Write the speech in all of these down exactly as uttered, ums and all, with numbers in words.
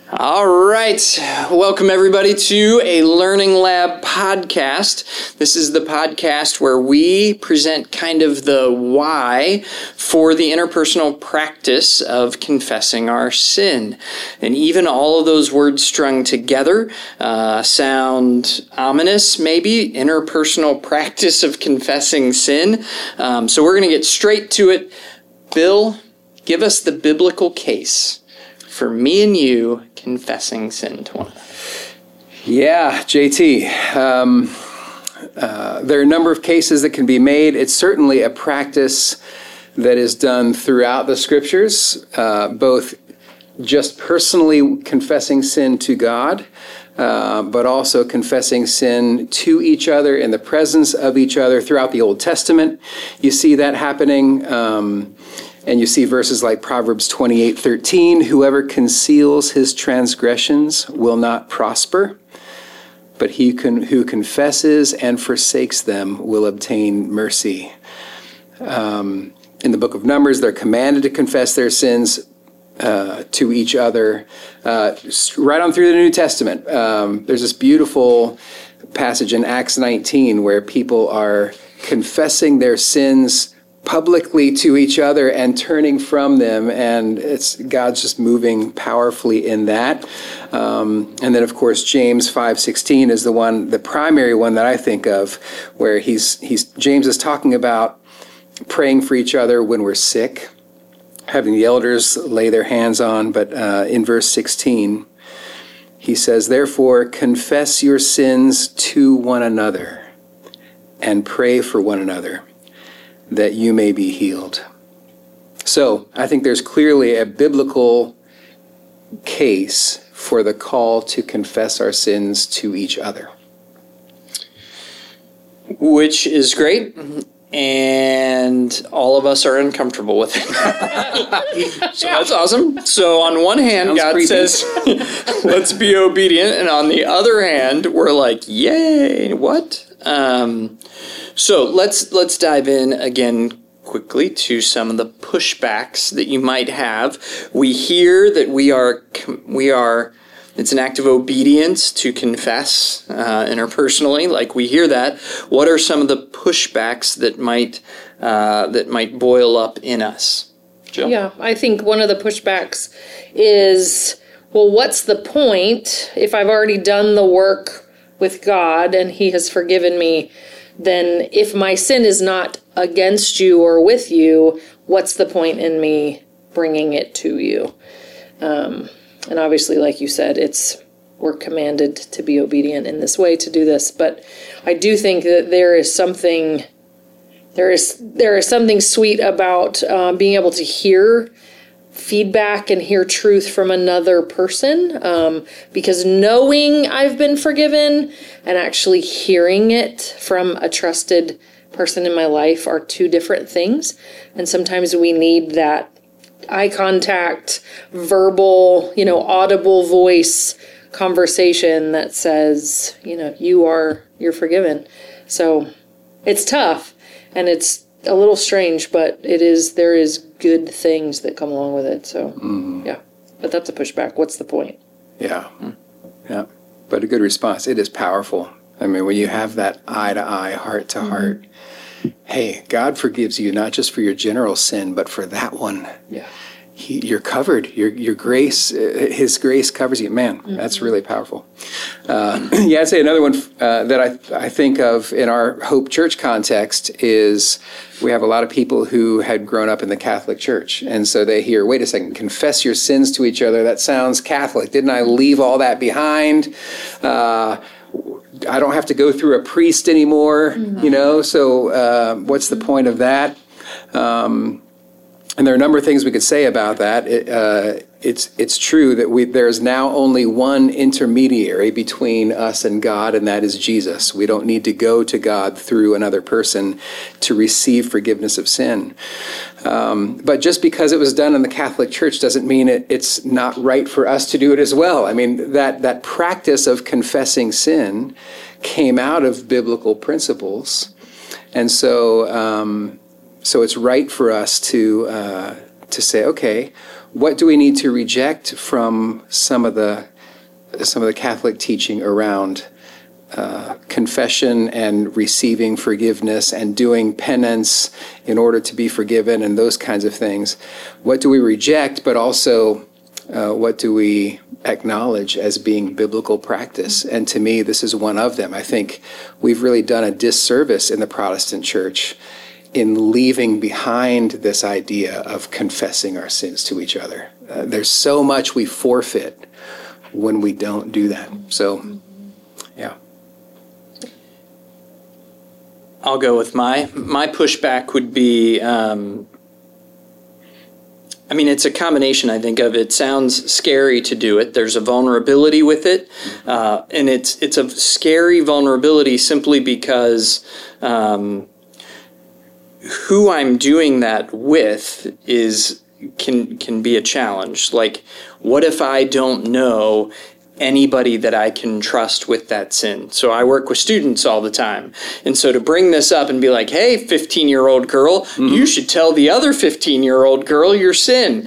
All right. Welcome, everybody, to a Learning Lab podcast. This is the podcast where we present kind of the why for the interpersonal practice of confessing our sin. And even all of those words strung together uh, sound ominous, maybe, interpersonal practice of confessing sin. Um, so we're going to get straight to it. Bill, give us the biblical case for me and you confessing sin to one another. Yeah, J T. Um, uh, there are a number of cases that can be made. It's certainly a practice that is done throughout the Scriptures, uh, both just personally confessing sin to God, uh, but also confessing sin to each other in the presence of each other throughout the Old Testament. You see that happening. Um, And you see verses like Proverbs twenty-eight thirteen, whoever conceals his transgressions will not prosper, but he can, who confesses and forsakes them will obtain mercy. Um, in the book of Numbers, they're commanded to confess their sins uh, to each other. Uh, right on through the New Testament, um, there's this beautiful passage in Acts nineteen where people are confessing their sins publicly to each other and turning from them, and it's God's just moving powerfully in that. Um, and then, of course, James five sixteen is the one, the primary one that I think of, where he's he's James is talking about praying for each other when we're sick, having the elders lay their hands on. But uh, in verse sixteen, he says, "Therefore, confess your sins to one another and pray for one another, that you may be healed." So I think there's clearly a biblical case for the call to confess our sins to each other. Which is great, and all of us are uncomfortable with it. So that's awesome. So on one hand, Sounds God creepy. says, let's be obedient, and on the other hand, we're like, yay, what? Um... So let's let's dive in again quickly to some of the pushbacks that you might have. We hear that we are we are it's an act of obedience to confess uh, interpersonally. Like we hear that. What are some of the pushbacks that might uh, that might boil up in us? Jill? Yeah, I think one of the pushbacks is, well, what's the point if I've already done the work with God and He has forgiven me? Then if my sin is not against you or with you, what's the point in me bringing it to you? Um, and obviously, like you said, it's we're commanded to be obedient in this way to do this. But I do think that there is something there is there is something sweet about uh, being able to hear feedback and hear truth from another person, um, because knowing I've been forgiven and actually hearing it from a trusted person in my life are two different things. And sometimes we need that eye contact, verbal, you know, audible voice conversation that says, you know, you are, you're forgiven. So it's tough and it's a little strange, but it is, there is good things that come along with it. So, mm. yeah, but that's a pushback. What's the point? Yeah, yeah, but a good response. It is powerful. I mean, when you have that eye to eye, heart to heart, mm-hmm. hey, God forgives you not just for your general sin, but for that one. Yeah. He, you're covered. Your your grace, uh, His grace covers you. Man, mm-hmm. that's really powerful. Uh, yeah, I'd say another one uh, that I I think of in our Hope Church context is we have a lot of people who had grown up in the Catholic Church, and so they hear, wait a second, confess your sins to each other. That sounds Catholic. Didn't I leave all that behind? Uh, I don't have to go through a priest anymore, mm-hmm. you know. So uh, what's the point of that? Um, And there are a number of things we could say about that. It, uh, it's it's true that we there's now only one intermediary between us and God, and that is Jesus. We don't need to go to God through another person to receive forgiveness of sin. Um, but just because it was done in the Catholic Church doesn't mean it, it's not right for us to do it as well. I mean, that that practice of confessing sin came out of biblical principles, and so. Um, So it's right for us to uh, to say, okay, what do we need to reject from some of the some of the Catholic teaching around uh, confession and receiving forgiveness and doing penance in order to be forgiven and those kinds of things? What do we reject, but also uh, what do we acknowledge as being biblical practice? And to me, this is one of them. I think we've really done a disservice in the Protestant church in leaving behind this idea of confessing our sins to each other. Uh, there's so much we forfeit when we don't do that. So, yeah. I'll go with my my pushback would be, um, I mean, it's a combination, I think, of it sounds scary to do it. There's a vulnerability with it, uh, and it's it's a scary vulnerability simply because um, who I'm doing that with is can can be a challenge. Like, what if I don't know anybody that I can trust with that sin? So I work with students all the time. And so to bring this up and be like, hey, fifteen-year-old girl, mm-hmm. you should tell the other fifteen-year-old girl your sin.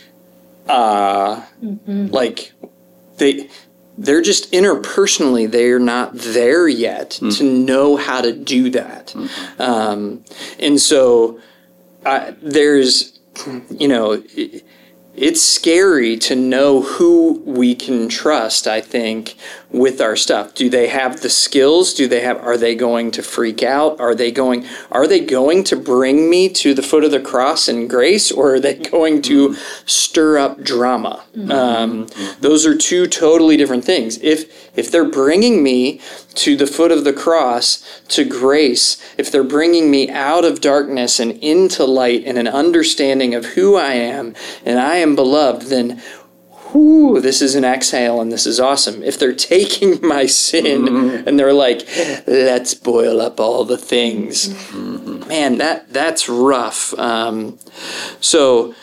Uh, mm-hmm. Like, they, they're just interpersonally, they're not there yet mm-hmm. to know how to do that. Mm-hmm. Um, and so uh, there's, you know... It, It's scary to know who we can trust, I think, with our stuff. Do they have the skills? Do they have, are they going to freak out? Are they going, are they going to bring me to the foot of the cross in grace, or are they going to mm-hmm. stir up drama? Mm-hmm. Um, those are two totally different things. If, if they're bringing me to the foot of the cross, to grace, if they're bringing me out of darkness and into light and an understanding of who I am, and I am beloved, then whoo, this is an exhale and this is awesome. If they're taking my sin mm-hmm. and they're like, let's boil up all the things, mm-hmm. man, that that's rough. Um, so,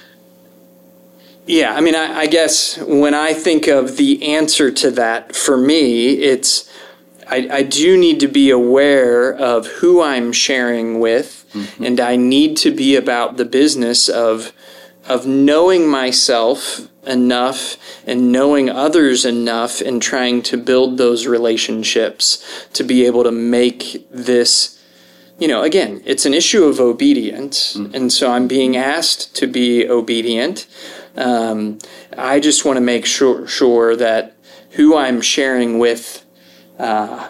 yeah, I mean, I, I guess when I think of the answer to that, for me, it's I, I do need to be aware of who I'm sharing with, mm-hmm. and I need to be about the business of of knowing myself enough and knowing others enough and trying to build those relationships to be able to make this, you know, again, it's an issue of obedience. Mm-hmm. And so I'm being asked to be obedient. Um, I just want to make sure, sure that who I'm sharing with uh,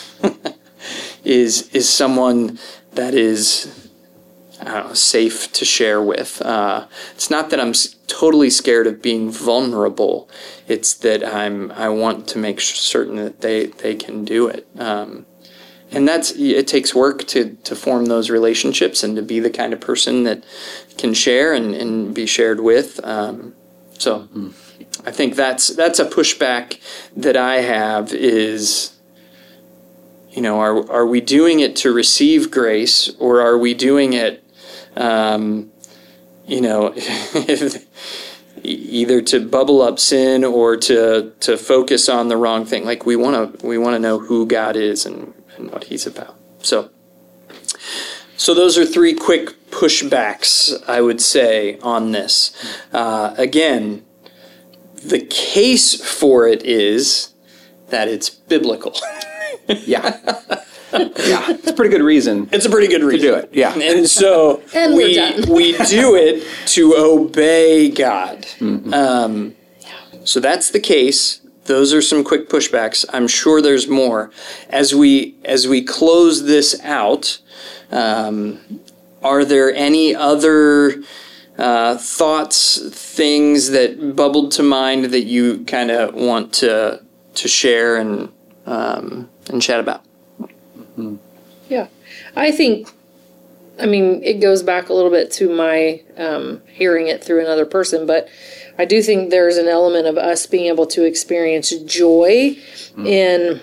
is is someone that is, I don't know, safe to share with. Uh, it's not that I'm s- totally scared of being vulnerable. It's that I'm. I want to make certain that they, they can do it. Um, and that's it takes work to, to form those relationships and to be the kind of person that can share and, and be shared with. Um, so mm-hmm. I think that's that's a pushback that I have is, you know, are are we doing it to receive grace, or are we doing it Um, you know, if, either to bubble up sin or to to focus on the wrong thing? Like we want to we want to know who God is and, and what He's about. So, so those are three quick pushbacks, I would say, on this. Uh, again, the case for it is that it's biblical. Yeah. Yeah, it's a pretty good reason. It's a pretty good reason to do it. Yeah, and so and we we're done. we do it to obey God. Mm-hmm. Um, so that's the case. Those are some quick pushbacks. I'm sure there's more. As we as we close this out, um, are there any other uh, thoughts, things that bubbled to mind that you kind of want to to share and um, and chat about? Yeah, I think, I mean, it goes back a little bit to my um, hearing it through another person, but I do think there's an element of us being able to experience joy mm. in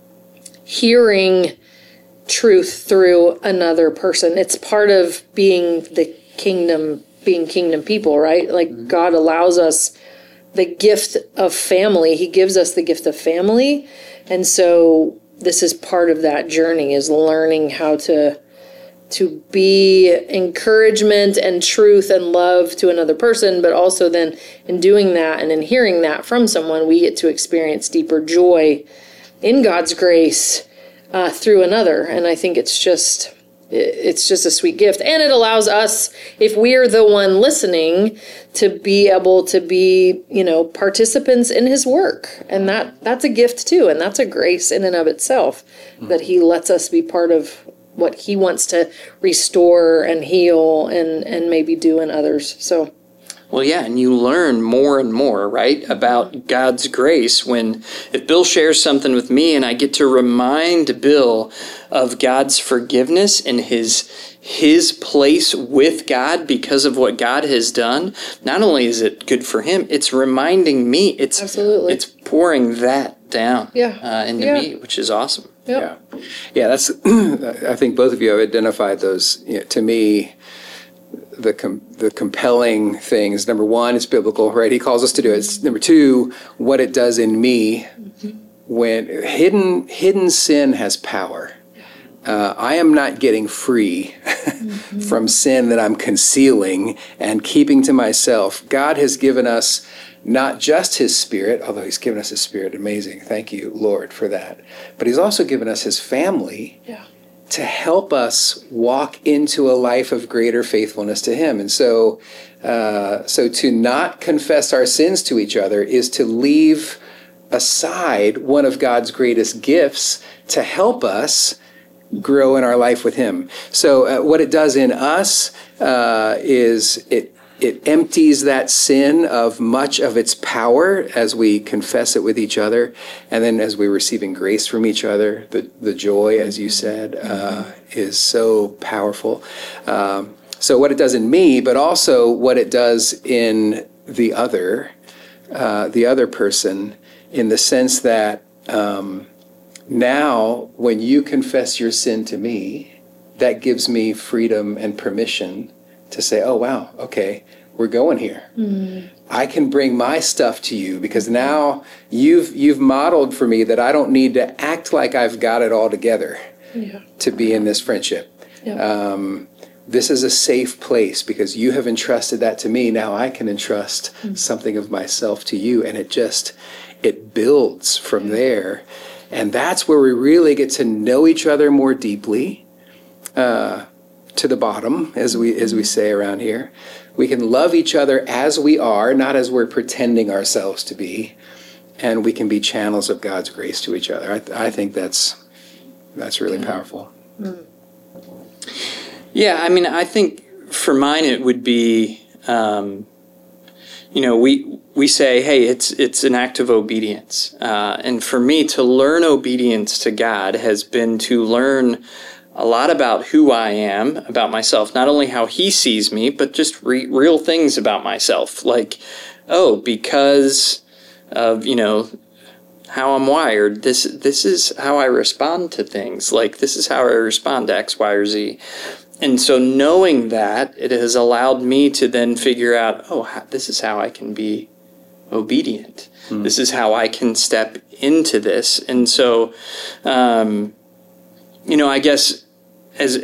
hearing truth through another person. It's part of being the kingdom, being kingdom people, right? Like mm. God allows us the gift of family. He gives us the gift of family. And so this is part of that journey, is learning how to to be encouragement and truth and love to another person, but also then in doing that and in hearing that from someone, we get to experience deeper joy in God's grace uh, through another. And I think it's just, it's just a sweet gift. And it allows us, if we're the one listening, to be able to be, you know, participants in his work. And that that's a gift too. And that's a grace in and of itself, mm-hmm. that he lets us be part of what he wants to restore and heal and, and maybe do in others. So, well, yeah, and you learn more and more, right, about God's grace when, if Bill shares something with me and I get to remind Bill of God's forgiveness and his his place with God because of what God has done, not only is it good for him, it's reminding me, it's Absolutely. It's pouring that down yeah. uh, into yeah. me, which is awesome. Yep. Yeah, yeah. That's. I think both of you have identified those. You know, to me, the com- the compelling things. Number one, it's biblical, right? He calls us to do it. It's, number two, what it does in me mm-hmm. when hidden hidden sin has power. Uh, I am not getting free mm-hmm. from sin that I'm concealing and keeping to myself. God has given us not just his Spirit, although he's given us his Spirit, amazing. Thank you, Lord, for that. But he's also given us his family yeah. to help us walk into a life of greater faithfulness to him. And so, uh, so to not confess our sins to each other is to leave aside one of God's greatest gifts to help us grow in our life with him. So uh, what it does in us uh, is it It empties that sin of much of its power as we confess it with each other. And then as we're receiving grace from each other, the, the joy, as you said, uh, is so powerful. Um, so what it does in me, but also what it does in the other, uh, the other person, in the sense that um, now when you confess your sin to me, that gives me freedom and permission to say, oh, wow, okay, we're going here. Mm. I can bring my stuff to you because now you've you've modeled for me that I don't need to act like I've got it all together yeah. to be in this friendship. Yeah. Um, this is a safe place because you have entrusted that to me. Now I can entrust mm. something of myself to you. And it just, it builds from there. And that's where we really get to know each other more deeply. Uh, to the bottom, as we as we say around here. We can love each other as we are, not as we're pretending ourselves to be, and we can be channels of God's grace to each other. I, th- I think that's that's really powerful. Yeah, I mean, I think for mine it would be, um, you know, we we say, hey, it's it's an act of obedience, uh, and for me to learn obedience to God has been to learn a lot about who I am, about myself, not only how he sees me, but just re- real things about myself. Like, oh, because of, you know, how I'm wired, this this is how I respond to things. Like, this is how I respond to X, Y, or Z. And so knowing that, it has allowed me to then figure out, oh, how, this is how I can be obedient. Mm. This is how I can step into this. And so, um, you know, I guess as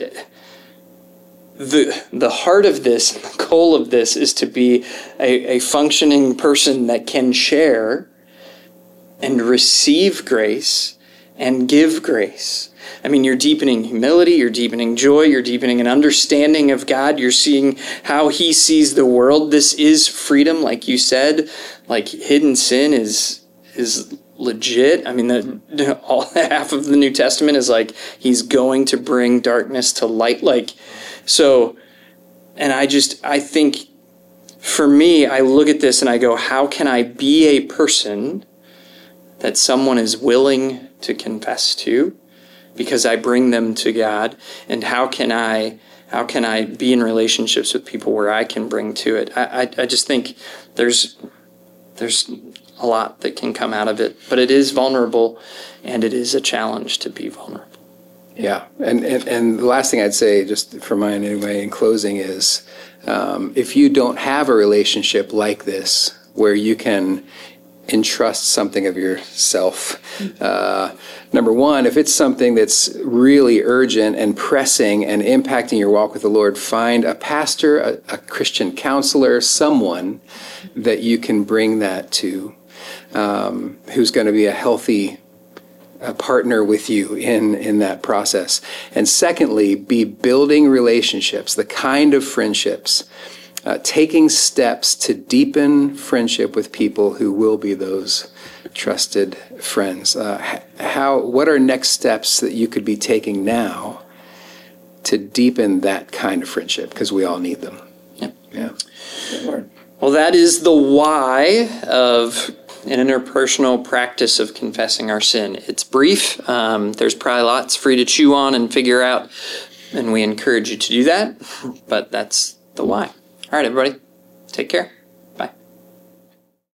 the the heart of this, the goal of this is to be a, a functioning person that can share and receive grace and give grace. I mean, you're deepening humility, you're deepening joy, you're deepening an understanding of God, you're seeing how he sees the world. This is freedom, like you said. Like, hidden sin is is legit. I mean, the, all half of the New Testament is like, he's going to bring darkness to light. Like, so, and I just, I think, for me, I look at this and I go, how can I be a person that someone is willing to confess to because I bring them to God? And how can I, how can I be in relationships with people where I can bring to it? I, I, I just think there's, there's a lot that can come out of it, but it is vulnerable, and it is a challenge to be vulnerable. Yeah, and, and, and the last thing I'd say, just for mine anyway, in closing, is um, if you don't have a relationship like this, where you can entrust something of yourself. Uh, number one, if it's something that's really urgent and pressing and impacting your walk with the Lord, find a pastor, a, a Christian counselor, someone that you can bring that to, um, who's going to be a healthy uh, partner with you in, in that process. And secondly, be building relationships, the kind of friendships, uh, taking steps to deepen friendship with people who will be those trusted friends. Uh, how? What are next steps that you could be taking now to deepen that kind of friendship? Because we all need them. Yep. Yeah. Well, that is the why of an interpersonal practice of confessing our sin. It's brief. Um, there's probably lots for you to chew on and figure out, and we encourage you to do that. But that's the why. All right, everybody. Take care.